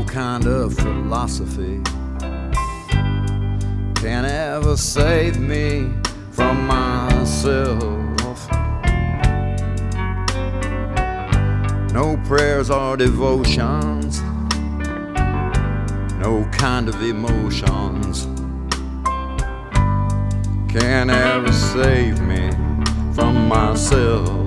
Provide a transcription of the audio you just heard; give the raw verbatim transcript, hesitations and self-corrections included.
kind of philosophy can ever save me from myself. No prayers or devotions, no kind of emotions can ever save me from myself.